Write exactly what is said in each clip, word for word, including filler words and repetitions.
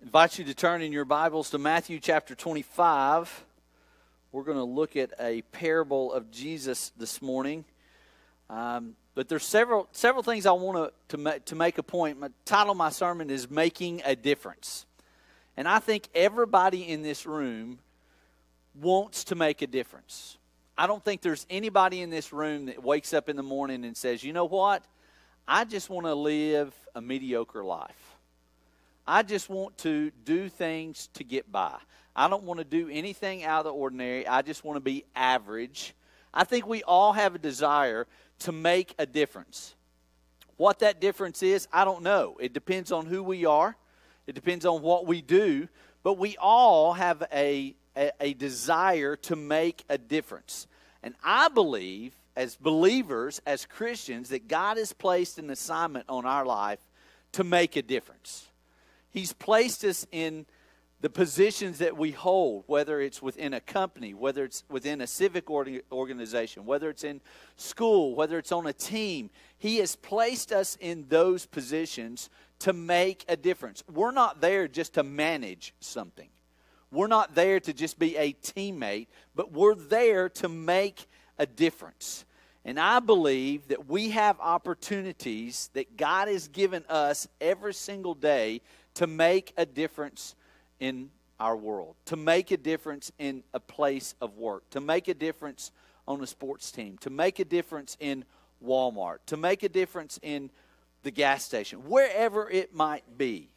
invite you to turn in your Bibles to Matthew chapter twenty-five. We're going to look at a parable of Jesus this morning. Um, but there's several several things I want to, to, ma- to make a point. My title of my sermon is Making a Difference. And I think everybody in this room wants to make a difference. I don't think there's anybody in this room that wakes up in the morning and says, you know what? I just want to live a mediocre life. I just want to do things to get by. I don't want to do anything out of the ordinary. I just want to be average. I think we all have a desire to make a difference. What that difference is, I don't know. It depends on who we are. It depends on what we do. But we all have a, a, a desire to make a difference. And I believe, as believers, as Christians, that God has placed an assignment on our life to make a difference. He's placed us in the positions that we hold, whether it's within a company, whether it's within a civic organization, whether it's in school, whether it's on a team. He has placed us in those positions to make a difference. We're not there just to manage something. We're not there to just be a teammate, but we're there to make a difference. And I believe that we have opportunities that God has given us every single day to make a difference in our world, to make a difference in a place of work, to make a difference on a sports team, to make a difference in Walmart, to make a difference in the gas station, wherever it might be.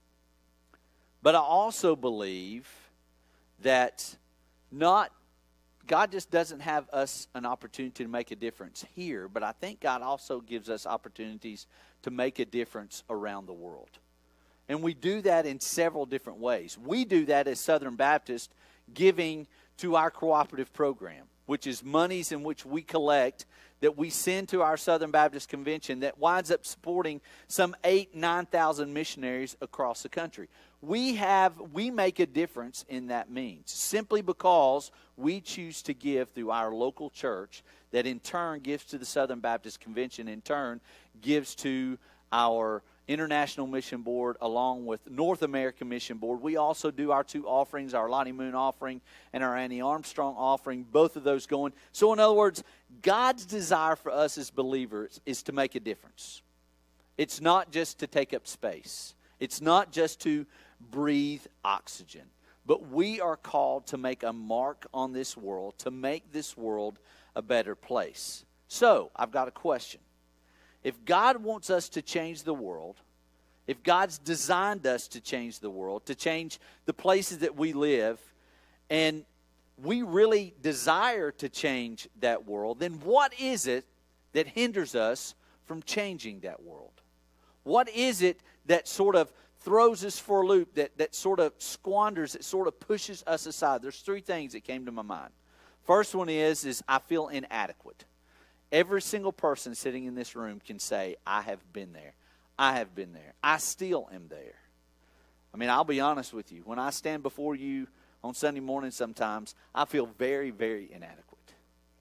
But I also believe that not God just doesn't have us an opportunity to make a difference here, but I think God also gives us opportunities to make a difference around the world. And we do that in several different ways. We do that as Southern Baptist, giving to our cooperative program, which is monies in which we collect that we send to our Southern Baptist Convention that winds up supporting some eight, nine thousand missionaries across the country. We have, we make a difference in that means, simply because we choose to give through our local church that in turn gives to the Southern Baptist Convention, in turn gives to our International Mission Board, along with North American Mission Board. We also do our two offerings, our Lottie Moon offering and our Annie Armstrong offering, both of those going. So in other words, God's desire for us as believers is to make a difference. It's not just to take up space. It's not just to breathe oxygen. But we are called to make a mark on this world, to make this world a better place. So, I've got a question. If God wants us to change the world, if God's designed us to change the world, to change the places that we live, and we really desire to change that world, then what is it that hinders us from changing that world? What is it that sort of throws us for a loop, that, that sort of squanders, that sort of pushes us aside? There's three things that came to my mind. First one is, is I feel inadequate. Every single person sitting in this room can say, I have been there. I have been there. I still am there. I mean, I'll be honest with you. When I stand before you on Sunday morning sometimes, I feel very, very inadequate.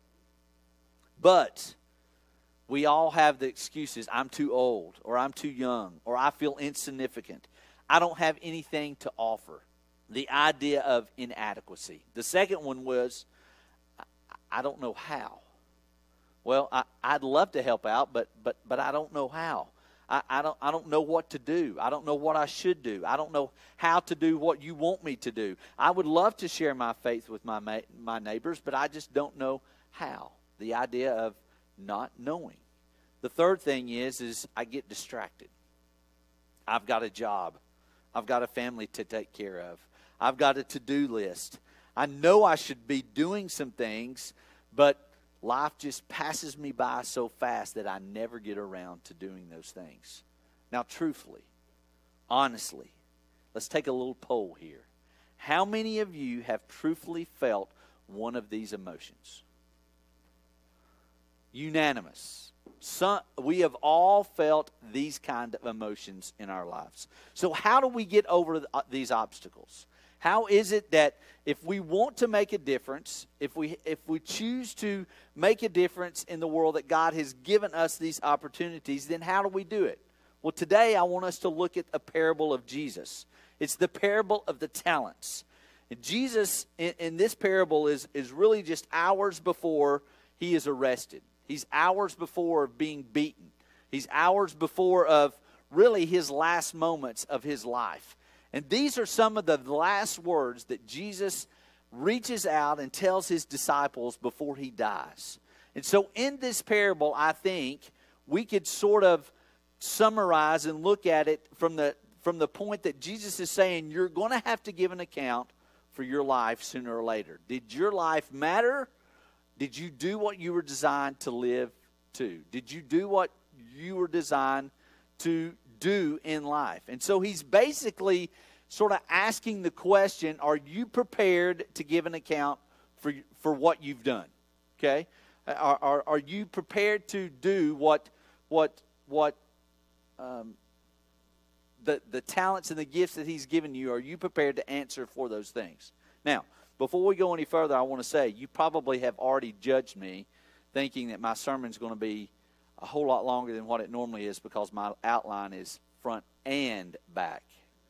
But we all have the excuses. I'm too old, or I'm too young, or I feel insignificant. I don't have anything to offer. The idea of inadequacy. The second one was, I don't know how. Well, I, I'd love to help out, but but but I don't know how. I, I don't I don't know what to do. I don't know what I should do. I don't know how to do what you want me to do. I would love to share my faith with my ma- my neighbors, but I just don't know how. The idea of not knowing. The third thing is is I get distracted. I've got a job. I've got a family to take care of. I've got a to-do list. I know I should be doing some things, but life just passes me by so fast that I never get around to doing those things. Now, truthfully, honestly, let's take a little poll here. How many of you have truthfully felt one of these emotions? Unanimous. Some, we have all felt these kind of emotions in our lives. So how do we get over the, uh, these obstacles? How is it that if we want to make a difference, if we if we choose to make a difference in the world that God has given us these opportunities, then how do we do it? Well, today I want us to look at a parable of Jesus. It's the parable of the talents. And Jesus, in, in this parable, is, is really just hours before he is arrested. He's hours before being beaten. He's hours before of really his last moments of his life. And these are some of the last words that Jesus reaches out and tells his disciples before he dies. And so in this parable, I think we could sort of summarize and look at it from the from the point that Jesus is saying you're going to have to give an account for your life sooner or later. Did your life matter? Did you do what you were designed to live to? Did you do what you were designed to do in life? And so he's basically sort of asking the question, are you prepared to give an account for for what you've done? Okay? Are are, are you prepared to do what what what um, the the talents and the gifts that he's given you? Are you prepared to answer for those things? Now, before we go any further, I want to say you probably have already judged me, thinking that my sermon's going to be a whole lot longer than what it normally is because my outline is front and back.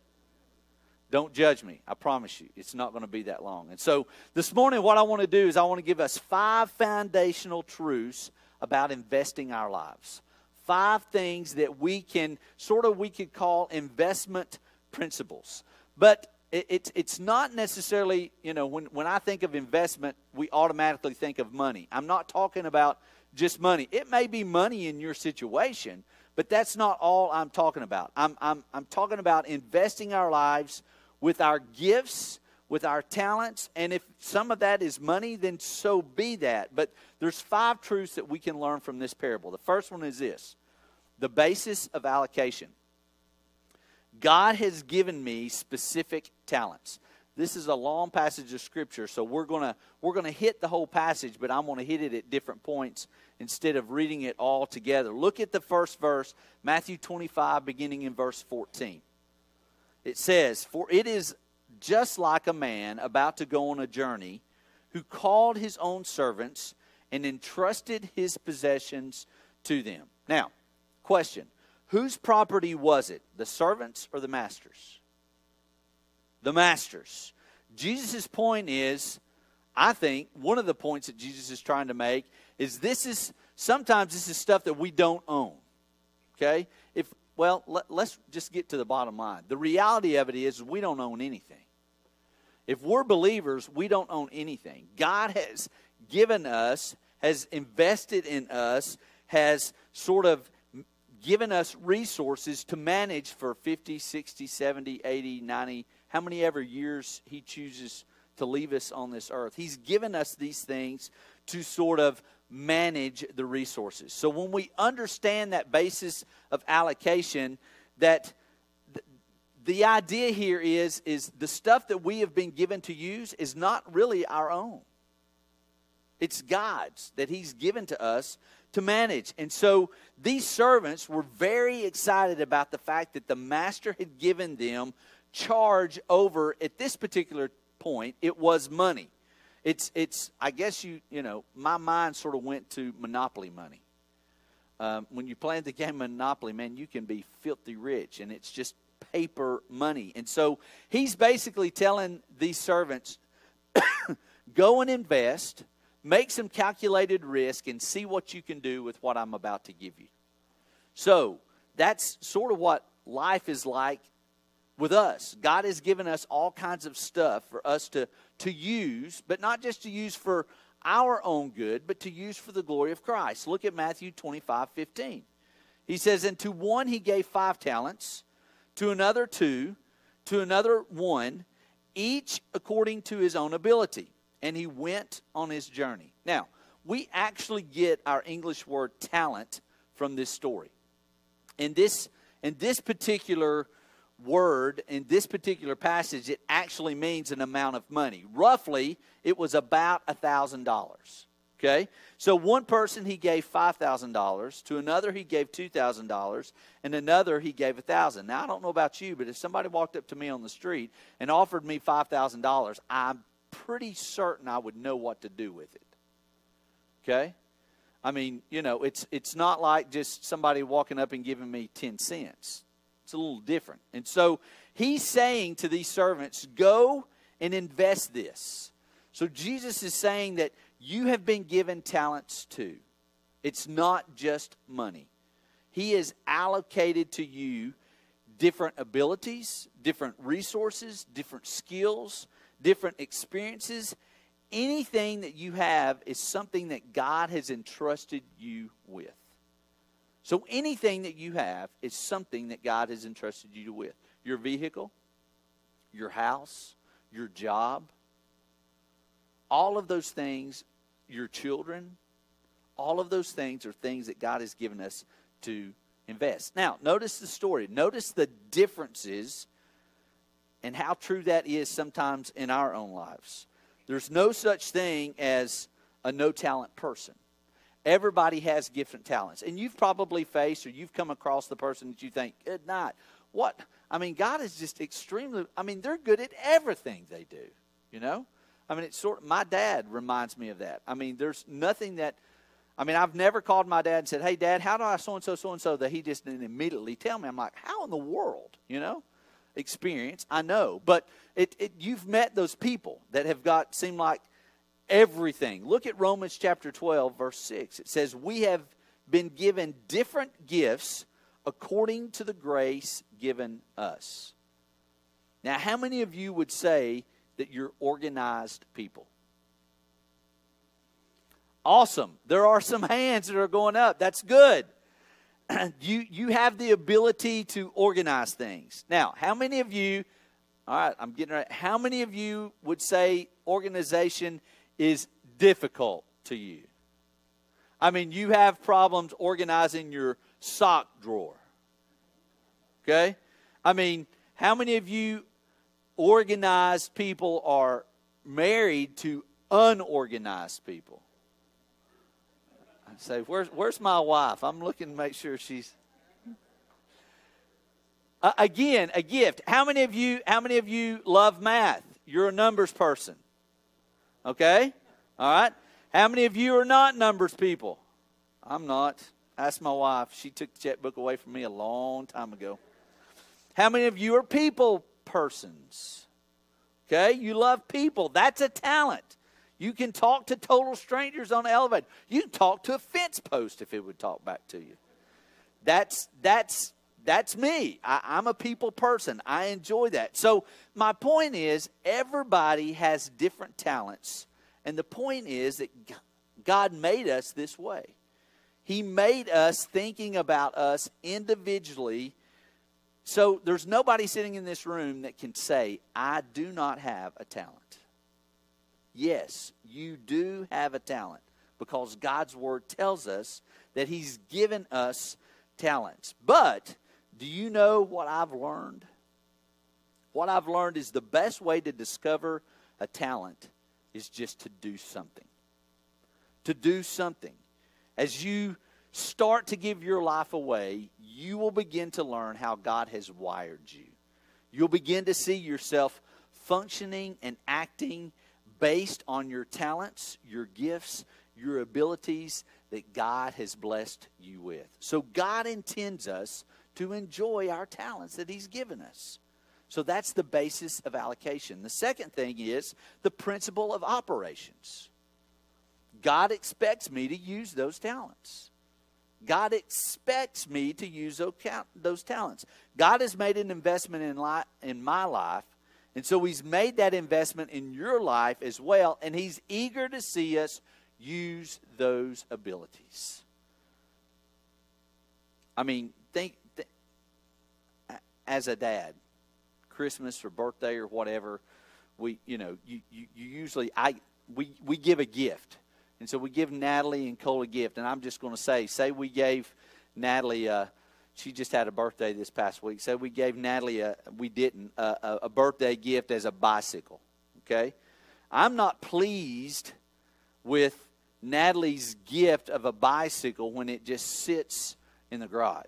Don't judge me. I promise you, it's not going to be that long. And so this morning what I want to do is I want to give us five foundational truths about investing our lives. Five things that we can, sort of we could call investment principles. But it, it's it's not necessarily, you know, when, when I think of investment, we automatically think of money. I'm not talking about just money. It may be money in your situation, but that's not all I'm talking about. I'm I'm I'm talking about investing our lives with our gifts, with our talents, and if some of that is money, then so be that. But there's five truths that we can learn from this parable. The first one is this: the basis of allocation. God has given me specific talents. This is a long passage of Scripture, so we're gonna we're gonna hit the whole passage, but I'm gonna hit it at different points instead of reading it all together. Look at the first verse, Matthew twenty-five, beginning in verse fourteen. It says, "For it is just like a man about to go on a journey, who called his own servants and entrusted his possessions to them." Now, question: whose property was it, the servants or the masters? The masters. Jesus' point is, I think, one of the points that Jesus is trying to make is this is, sometimes this is stuff that we don't own. Okay? If, well, let, let's just get to the bottom line. The reality of it is we don't own anything. If we're believers, we don't own anything. God has given us, has invested in us, has sort of given us resources to manage for fifty, sixty, seventy, eighty, ninety, how many ever years he chooses to leave us on this earth. He's given us these things to sort of manage the resources. So when we understand that basis of allocation, that th- the idea here is, is the stuff that we have been given to use is not really our own. It's God's that he's given to us to manage. And so these servants were very excited about the fact that the master had given them charge over, at this particular point, it was money. It's, it's. I guess you, you know, my mind sort of went to Monopoly money. Um, when you play the game Monopoly, man, you can be filthy rich, and it's just paper money. And so he's basically telling these servants, go and invest, make some calculated risk, and see what you can do with what I'm about to give you. So that's sort of what life is like with us. God has given us all kinds of stuff for us to, to use, but not just to use for our own good, but to use for the glory of Christ. Look at Matthew twenty-five fifteen. He says, "And to one he gave five talents, to another two, to another one, each according to his own ability. And he went on his journey." Now, we actually get our English word talent from this story. In this, in this particular word, in this particular passage, it actually means an amount of money. Roughly, it was about one thousand dollars. Okay? So one person he gave five thousand dollars, to another he gave two thousand dollars, and another he gave one thousand dollars. Now, I don't know about you, but if somebody walked up to me on the street and offered me five thousand dollars, I'm pretty certain I would know what to do with it. Okay? I mean, you know, it's it's not like just somebody walking up and giving me ten cents. It's a little different. And so he's saying to these servants, go and invest this. So Jesus is saying that you have been given talents too. It's not just money. He has allocated to you different abilities, different resources, different skills, different experiences. Anything that you have is something that God has entrusted you with. So anything that you have is something that God has entrusted you with. Your vehicle, your house, your job, all of those things, your children, all of those things are things that God has given us to invest. Now, notice the story. Notice the differences and how true that is sometimes in our own lives. There's no such thing as a no-talent person. Everybody has different talents. And you've probably faced or you've come across the person that you think, good night. What? I mean, God is just extremely, I mean, they're good at everything they do, you know? I mean, it's sort of, my dad reminds me of that. I mean, there's nothing that, I mean, I've never called my dad and said, hey, Dad, how do I so-and-so, so-and-so, that he just didn't immediately tell me. I'm like, how in the world, you know? Experience, I know. But it, it, you've met those people that have got, seem like everything. Look at Romans chapter twelve, verse six. It says, we have been given different gifts according to the grace given us. Now, how many of you would say that you're organized people? Awesome. There are some hands that are going up. That's good. you you have the ability to organize things. Now, how many of you, all right, I'm getting right. How many of you would say organization is difficult to you? I mean, you have problems organizing your sock drawer. Okay? I mean, how many of you organized people are married to unorganized people? I say, where's, where's my wife? I'm looking to make sure she's... Uh, again, a gift. How many of you, how many of you love math? You're a numbers person. Okay? All right? How many of you are not numbers people? I'm not. Ask my wife. She took the checkbook away from me a long time ago. How many of you are people persons? Okay? You love people. That's a talent. You can talk to total strangers on the elevator. You can talk to a fence post if it would talk back to you. That's that's that's me. I, I'm a people person. I enjoy that. So my point is, everybody has different talents. And the point is that God made us this way. He made us thinking about us individually. So there's nobody sitting in this room that can say, I do not have a talent. Yes, you do have a talent because God's Word tells us that He's given us talents. But do you know what I've learned? What I've learned is the best way to discover a talent is just to do something. To do something. As you start to give your life away, you will begin to learn how God has wired you. You'll begin to see yourself functioning and acting based on your talents, your gifts, your abilities that God has blessed you with. So God intends us to enjoy our talents that He's given us. So that's the basis of allocation. The second thing is the principle of operations. God expects me to use those talents. God expects me to use those talents. God has made an investment in, li- in my life. And so He's made that investment in your life as well, and He's eager to see us use those abilities. I mean, think, th- as a dad, Christmas or birthday or whatever, we, you know, you, you, you usually, I, we, we give a gift. And so we give Natalie and Cole a gift. And I'm just going to say, say we gave Natalie a, she just had a birthday this past week. So we gave Natalie a, we didn't, a, a birthday gift as a bicycle, okay? I'm not pleased with Natalie's gift of a bicycle when it just sits in the garage,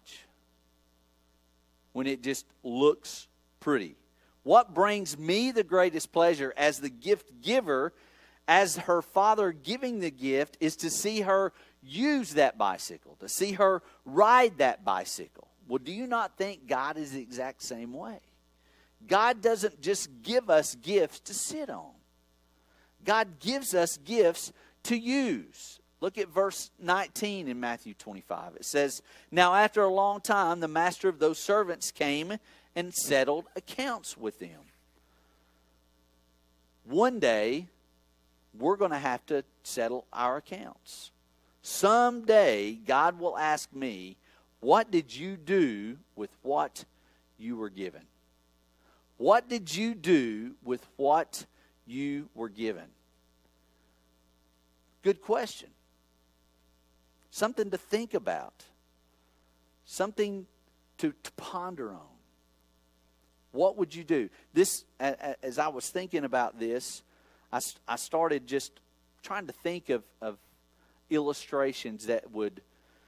when it just looks pretty. What brings me the greatest pleasure as the gift giver, as her father giving the gift, is to see her use that bicycle, to see her ride that bicycle. Well, do you not think God is the exact same way? God doesn't just give us gifts to sit on. God gives us gifts to use. Look at verse nineteen in Matthew twenty-five. It says, "Now after a long time, the master of those servants came and settled accounts with them." One day, we're going to have to settle our accounts. Someday, God will ask me, what did you do with what you were given? What did you do with what you were given? Good question. Something to think about. Something to, to ponder on. What would you do? This, as I was thinking about this, I, I started just trying to think of, of illustrations that would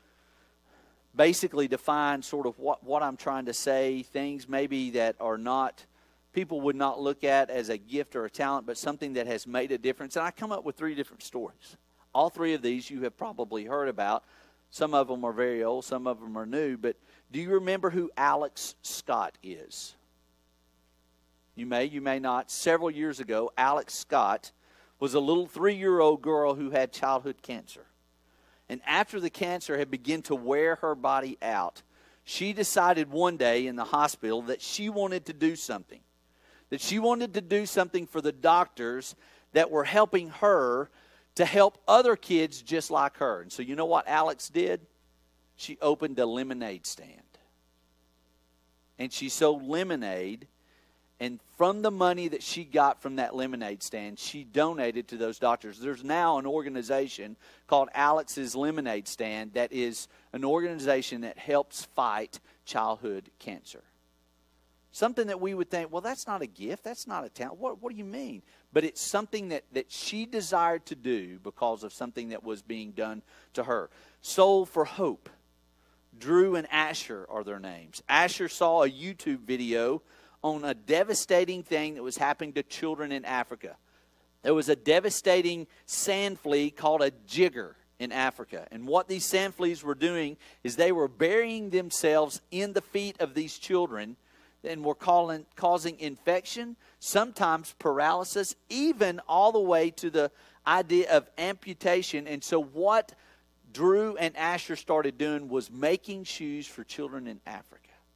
basically define sort of what, what I'm trying to say, things maybe that are not, people would not look at as a gift or a talent, but something that has made a difference. And I come up with three different stories. All three of these you have probably heard about. Some of them are very old, some of them are new. But do you remember who Alex Scott is? You may, you may not. Several years ago, Alex Scott was a little three-year-old girl who had childhood cancer. And after the cancer had begun to wear her body out, she decided one day in the hospital that she wanted to do something. That she wanted to do something for the doctors that were helping her to help other kids just like her. And so you know what Alex did? She opened a lemonade stand. And she sold lemonade. And from the money that she got from that lemonade stand, she donated to those doctors. There's now an organization called Alex's Lemonade Stand that is an organization that helps fight childhood cancer. Something that we would think, well, that's not a gift. That's not a talent. What, what do you mean? But it's something that, that she desired to do because of something that was being done to her. Soul for Hope. Drew and Asher are their names. Asher saw a YouTube video on a devastating thing that was happening to children in Africa. There was a devastating sand flea called a jigger in Africa. And what these sand fleas were doing is they were burying themselves in the feet of these children and were calling, causing infection, sometimes paralysis, even all the way to the idea of amputation. And so what Drew and Asher started doing was making shoes for children in Africa.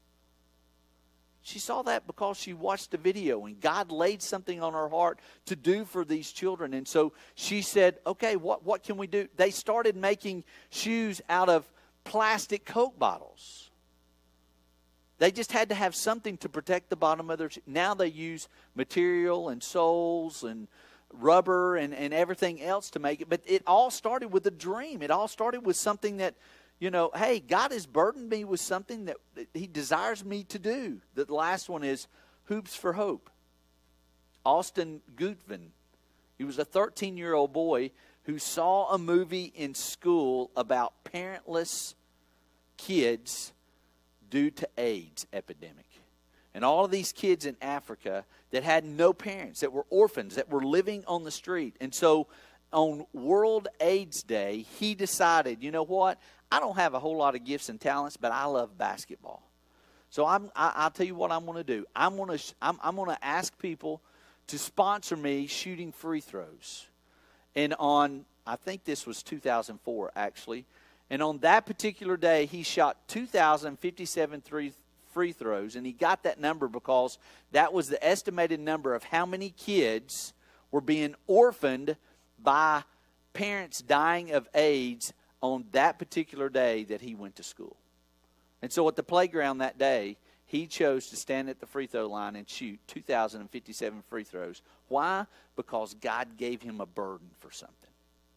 She saw that because she watched the video and God laid something on her heart to do for these children. And so she said, okay, what, what can we do? They started making shoes out of plastic Coke bottles. They just had to have something to protect the bottom of their shoe. Now they use material and soles and rubber and, and everything else to make it. But it all started with a dream. It all started with something that, you know, hey, God has burdened me with something that He desires me to do. The last one is Hoops for Hope. Austin Gutvin, he was a thirteen-year-old boy who saw a movie in school about parentless kids due to AIDS epidemic. And all of these kids in Africa that had no parents, that were orphans, that were living on the street. And so on World AIDS Day, he decided, you know what? I don't have a whole lot of gifts and talents, but I love basketball. So I'm, I, I'll tell you what I'm going to do. I'm going to I'm, I'm going to ask people to sponsor me shooting free throws. And on, I think this was two thousand four actually, and on that particular day, he shot two thousand fifty-seven free, free throws, and he got that number because that was the estimated number of how many kids were being orphaned by parents dying of AIDS on that particular day that he went to school. And so at the playground that day, he chose to stand at the free throw line and shoot two thousand fifty-seven free throws. Why? Because God gave him a burden for something.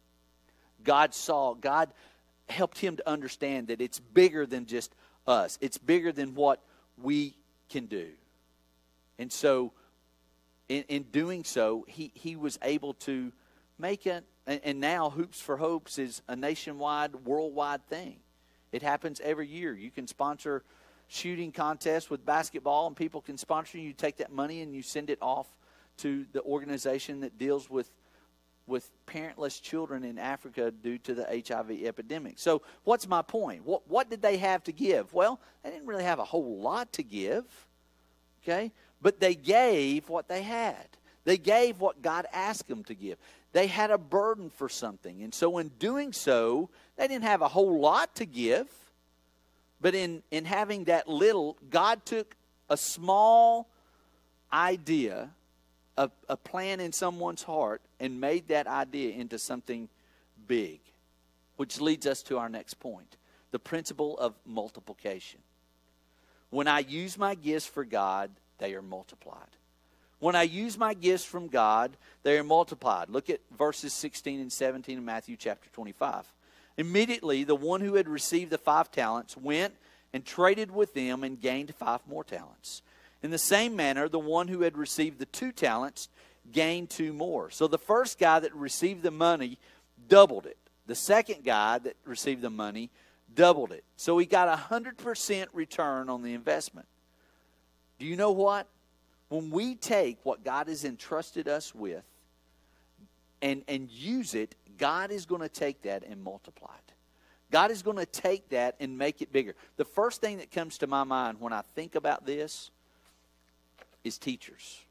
God saw, God helped him to understand that it's bigger than just us. It's bigger than what we can do. And so in, in doing so, he, he was able to make it. And now Hoops for Hopes is a nationwide, worldwide thing. It happens every year. You can sponsor shooting contests with basketball, and people can sponsor you. You take that money and you send it off to the organization that deals with with parentless children in Africa due to the H I V epidemic. So what's my point? What, what did they have to give? Well, they didn't really have a whole lot to give, okay? But they gave what they had. They gave what God asked them to give. They had a burden for something. And so in doing so, they didn't have a whole lot to give. But in, in having that little, God took a small idea, a, a plan in someone's heart, and made that idea into something big. Which leads us to our next point, the principle of multiplication. When I use my gifts for God, they are multiplied. When I use my gifts from God, they are multiplied. Look at verses sixteen and seventeen in Matthew chapter twenty-five. Immediately, the one who had received the five talents went and traded with them and gained five more talents. In the same manner, the one who had received the two talents gained two more. So the first guy that received the money doubled it. The second guy that received the money doubled it. So he got a one hundred percent return on the investment. Do you know what? When we take what God has entrusted us with and, and use it, God is going to take that and multiply it. God is going to take that and make it bigger. The first thing that comes to my mind when I think about this is teachers.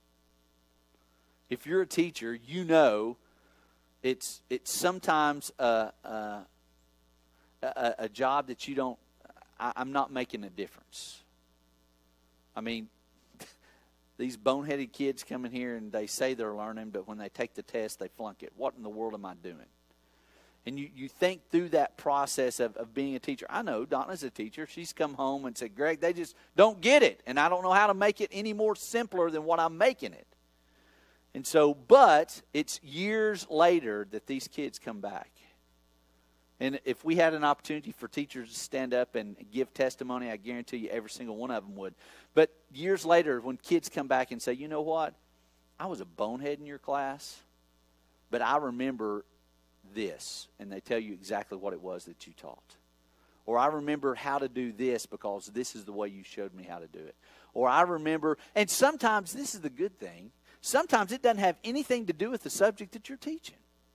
If you're a teacher, you know it's it's sometimes a, a, a, a job that you don't, I, I'm not making a difference. I mean, these boneheaded kids come in here and they say they're learning, but when they take the test, they flunk it. What in the world am I doing? And you, you think through that process of, of being a teacher. I know Donna's a teacher. She's come home and said, Greg, they just don't get it. And I don't know how to make it any more simpler than what I'm making it. And so, but it's years later that these kids come back. And if we had an opportunity for teachers to stand up and give testimony, I guarantee you every single one of them would. But years later, when kids come back and say, you know what? I was a bonehead in your class, but I remember this. And they tell you exactly what it was that you taught. Or I remember how to do this because this is the way you showed me how to do it. Or I remember, and sometimes this is the good thing, sometimes it doesn't have anything to do with the subject that you're teaching.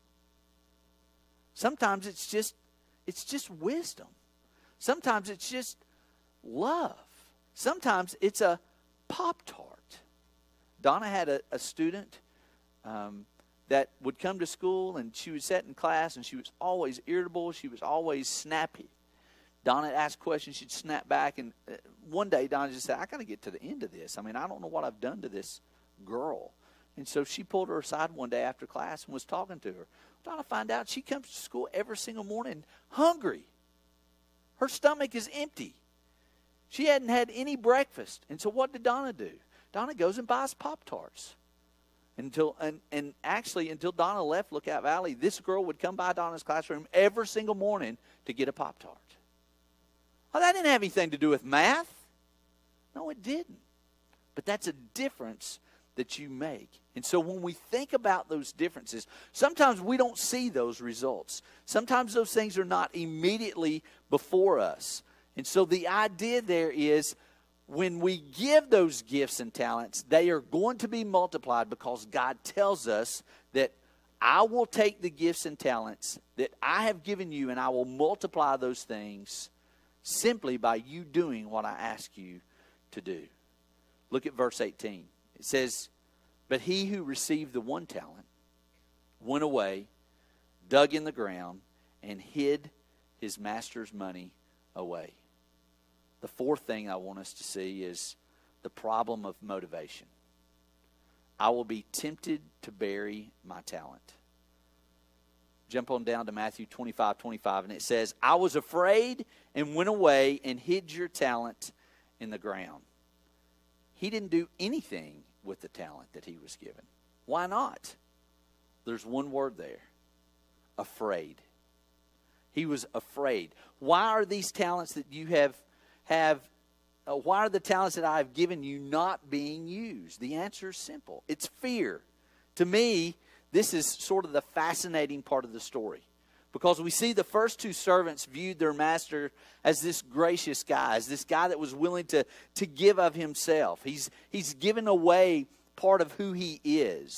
Sometimes it's just it's just wisdom. Sometimes it's just love. Sometimes it's a Pop-Tart. Donna had a, a student um, that would come to school and she would sit in class and she was always irritable. She was always snappy. Donna would ask questions, she'd snap back. And one day Donna just said, I got to get to the end of this. I mean, I don't know what I've done to this girl. And so she pulled her aside one day after class and was talking to her. Donna found out she comes to school every single morning hungry. Her stomach is empty. She hadn't had any breakfast. And so what did Donna do? Donna goes and buys Pop-Tarts. Until and, and actually, until Donna left Lookout Valley, this girl would come by Donna's classroom every single morning to get a Pop-Tart. Well, that didn't have anything to do with math. No, it didn't. But that's a difference that you make. And so when we think about those differences, sometimes we don't see those results. Sometimes those things are not immediately before us. And so the idea there is when we give those gifts and talents, they are going to be multiplied because God tells us that I will take the gifts and talents that I have given you and I will multiply those things simply by you doing what I ask you to do. Look at verse eighteen. It says, but he who received the one talent went away, dug in the ground, and hid his master's money away. The fourth thing I want us to see is the problem of motivation. I will be tempted to bury my talent. Jump on down to Matthew twenty-five twenty-five, and it says, I was afraid and went away and hid your talent in the ground. He didn't do anything with the talent that he was given. Why not? There's one word there. Afraid. He was afraid. Why are these talents that you have, have uh, why are the talents that I have given you not being used? The answer is simple. It's fear. To me, this is sort of the fascinating part of the story. Because we see the first two servants viewed their master as this gracious guy, as this guy that was willing to, to give of himself. He's, he's given away part of who he is.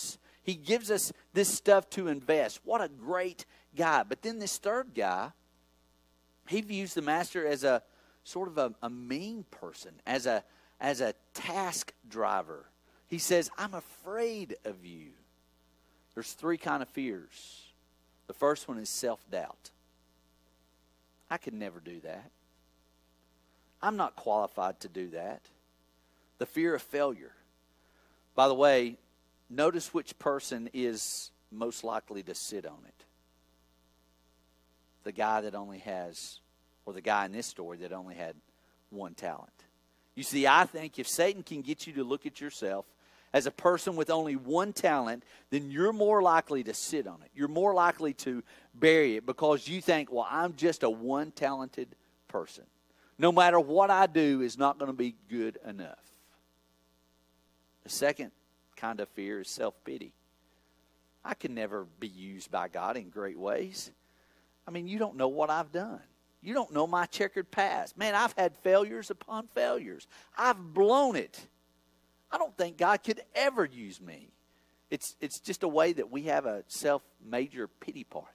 He gives us this stuff to invest. What a great guy. But then this third guy, he views the master as a sort of a, a mean person, as a, as a task driver. He says, I'm afraid of you. There's three kind of fears. The first one is self-doubt. I could never do that. I'm not qualified to do that. The fear of failure. By the way, notice which person is most likely to sit on it. The guy that only has, or the guy in this story that only had one talent. You see, I think if Satan can get you to look at yourself as a person with only one talent, then you're more likely to sit on it. You're more likely to bury it because you think, well, I'm just a one-talented person. No matter what I do is not going to be good enough. The second kind of fear is self-pity. I can never be used by God in great ways. I mean, you don't know what I've done. You don't know my checkered past. Man, I've had failures upon failures. I've blown it. I don't think God could ever use me. It's, it's just a way that we have a self-major pity party.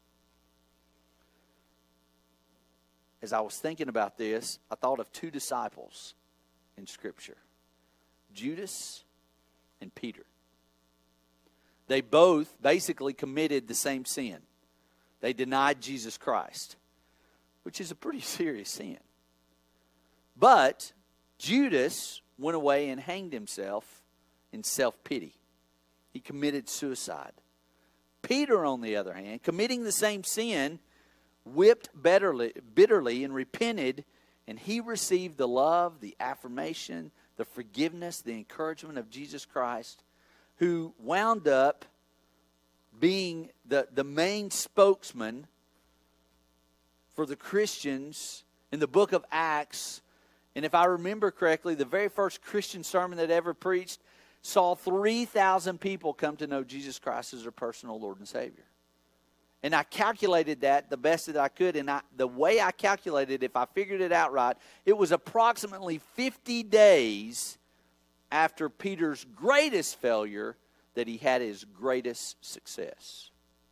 As I was thinking about this, I thought of two disciples in Scripture. Judas and Peter. They both basically committed the same sin. They denied Jesus Christ, which is a pretty serious sin. But Judas went away and hanged himself in self-pity. He committed suicide. Peter, on the other hand, committing the same sin, wept bitterly, bitterly and repented, and he received the love, the affirmation, the forgiveness, the encouragement of Jesus Christ, who wound up being the, the main spokesman for the Christians in the book of Acts. And if I remember correctly, the very first Christian sermon that ever preached saw three thousand people come to know Jesus Christ as their personal Lord and Savior. And I calculated that the best that I could. And I, the way I calculated, if I figured it out right, it was approximately fifty days after Peter's greatest failure that he had his greatest success.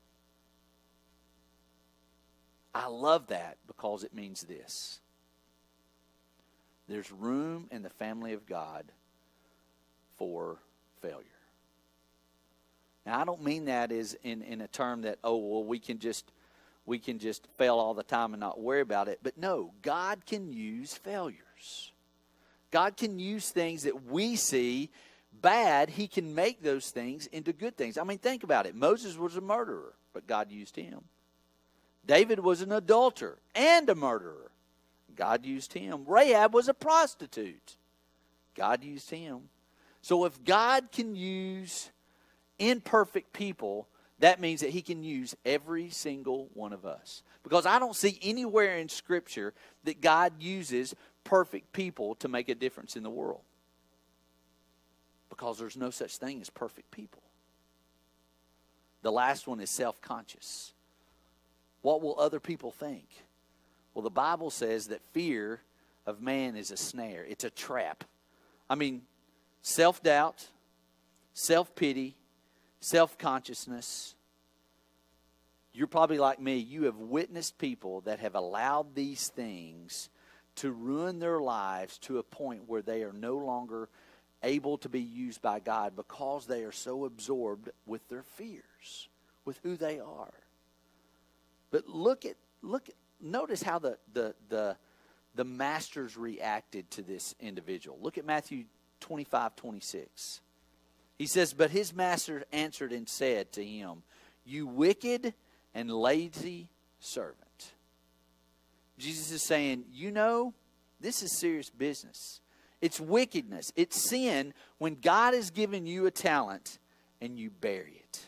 I love that because it means this. There's room in the family of God for failure. Now, I don't mean that as in, in a term that, oh, well, we can just we can just fail all the time and not worry about it. But no, God can use failures. God can use things that we see bad. He can make those things into good things. I mean, think about it. Moses was a murderer, but God used him. David was an adulterer and a murderer. God used him. Rahab was a prostitute. God used him. So if God can use imperfect people, that means that he can use every single one of us. Because I don't see anywhere in Scripture that God uses perfect people to make a difference in the world. Because there's no such thing as perfect people. The last one is self-conscious. What will other people think? Well, the Bible says that fear of man is a snare. It's a trap. I mean, self-doubt, self-pity, self-consciousness. You're probably like me. You have witnessed people that have allowed these things to ruin their lives to a point where they are no longer able to be used by God because they are so absorbed with their fears, with who they are. But look at look at notice how the the the the masters reacted to this individual. Look at Matthew twenty-five twenty-six. He says, "But his master answered and said to him, 'You wicked and lazy servant.'" Jesus is saying, you know, this is serious business. It's wickedness. It's sin when God has given you a talent and you bury it.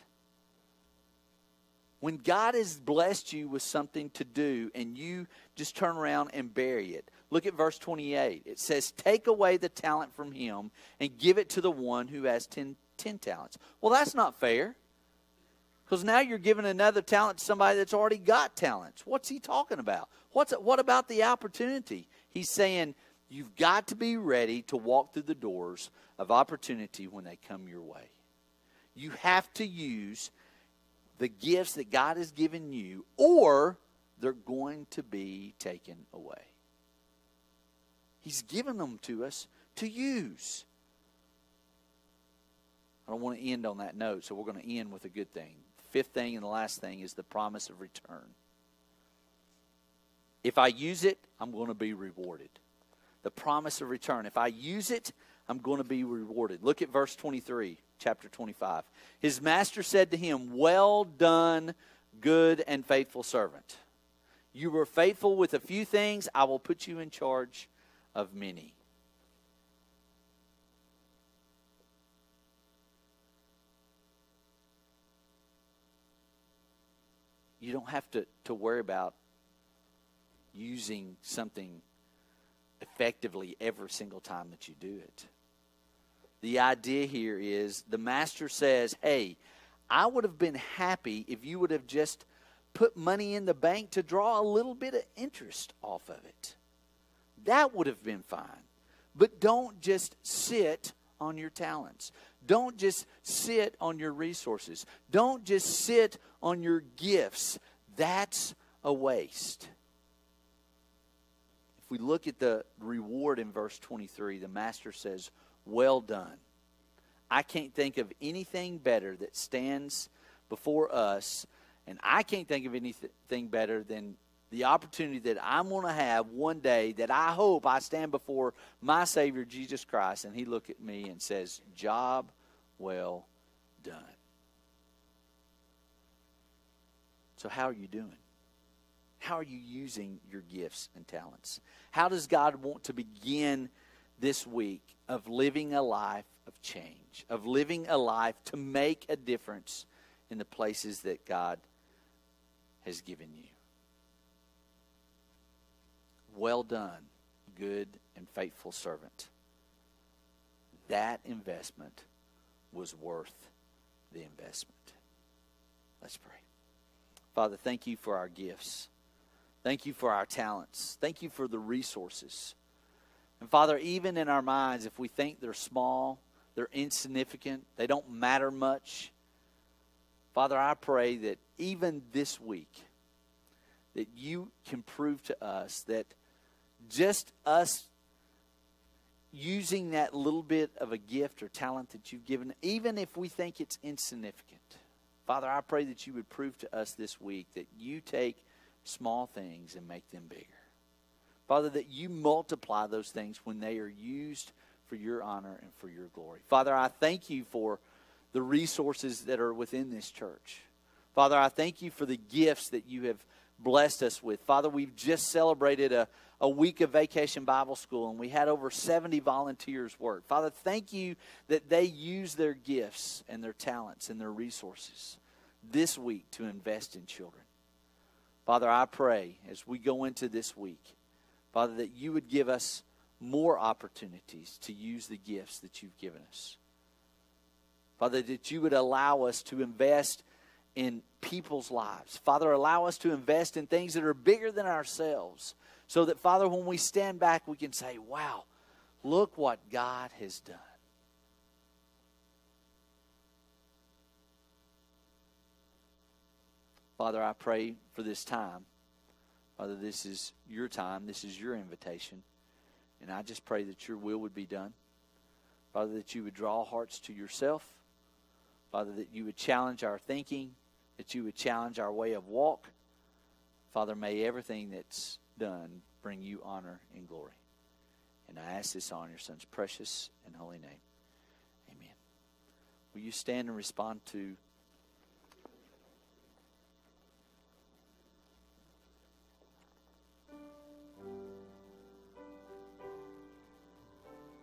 When God has blessed you with something to do and you just turn around and bury it. Look at verse twenty-eight. It says, "Take away the talent from him and give it to the one who has ten, ten talents." Well, that's not fair. Because now you're giving another talent to somebody that's already got talents. What's he talking about? What's What about the opportunity? He's saying you've got to be ready to walk through the doors of opportunity when they come your way. You have to use the gifts that God has given you, or they're going to be taken away. He's given them to us to use. I don't want to end on that note, so we're going to end with a good thing. The fifth thing and the last thing is the promise of return. If I use it, I'm going to be rewarded. The promise of return. If I use it, I'm going to be rewarded. Look at verse twenty-three, chapter twenty-five. His master said to him, "Well done, good and faithful servant. You were faithful with a few things. I will put you in charge of many." You don't have to, to worry about using something effectively every single time that you do it. The idea here is the master says, hey, I would have been happy if you would have just put money in the bank to draw a little bit of interest off of it. That would have been fine. But don't just sit on your talents. Don't just sit on your resources. Don't just sit on your gifts. That's a waste. If we look at the reward in verse twenty-three, the master says, "Well done." I can't think of anything better that stands before us, and I can't think of anything better than the opportunity that I'm going to have one day that I hope I stand before my Savior, Jesus Christ, and He look at me and says, "Job well done." So how are you doing? How are you using your gifts and talents? How does God want to begin this week of living a life of change, of living a life to make a difference in the places that God has given you? Well done, good and faithful servant. That investment was worth the investment. Let's pray. Father, thank you for our gifts. Thank you for our talents. Thank you for the resources. And Father, even in our minds, if we think they're small, they're insignificant, they don't matter much, Father, I pray that even this week, that you can prove to us that just us using that little bit of a gift or talent that you've given, even if we think it's insignificant, Father, I pray that you would prove to us this week that you take small things and make them bigger. Father, that you multiply those things when they are used for your honor and for your glory. Father, I thank you for the resources that are within this church. Father, I thank you for the gifts that you have blessed us with. Father, we've just celebrated a, a week of Vacation Bible School, and we had over seventy volunteers work. Father, thank you that they use their gifts and their talents and their resources this week to invest in children. Father, I pray as we go into this week, Father, that you would give us more opportunities to use the gifts that you've given us. Father, that you would allow us to invest in people's lives. Father, allow us to invest in things that are bigger than ourselves, so that, Father, when we stand back, we can say, wow, look what God has done. Father, I pray for this time. Father, this is your time. This is your invitation. And I just pray that your will would be done. Father, that you would draw hearts to yourself. Father, that you would challenge our thinking, that you would challenge our way of walk. Father, may everything that's done bring you honor and glory. And I ask this on your Son's precious and holy name. Amen. Will you stand and respond to